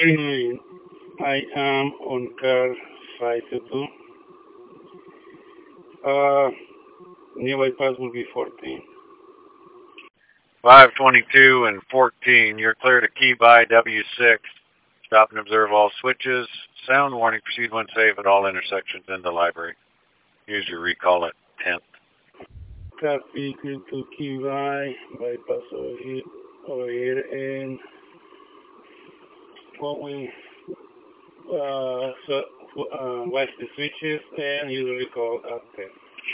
39. I am on car 522. Nearby pass will be 14. 522 and 14. You're clear to key by W6. Stop and observe all switches. Sound warning. Proceed when safe at all intersections in the library. Use your recall at 10th. Copy to key bypass over here, and what we watch the switches and use the recall at 10.